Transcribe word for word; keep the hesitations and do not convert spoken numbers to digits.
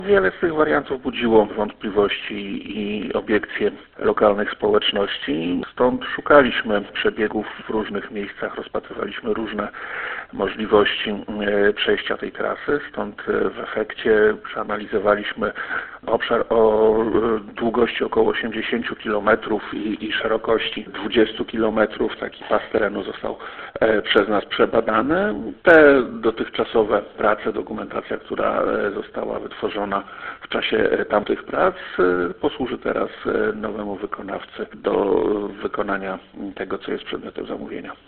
Wiele z tych wariantów budziło wątpliwości i obiekcje lokalnych społeczności, stąd szukaliśmy przebiegów w różnych miejscach, rozpatrywaliśmy różne możliwości przejścia tej trasy, stąd w efekcie przeanalizowaliśmy obszar o długości około osiemdziesięciu kilometrów i, i szerokości dwudziestu kilometrów. Taki pas terenu został przez nas przebadany. Te dotychczasowe prace, dokumentacja, która została wytworzona w czasie tamtych prac, posłuży teraz nowemu wykonawcy do wykonania tego, co jest przedmiotem zamówienia.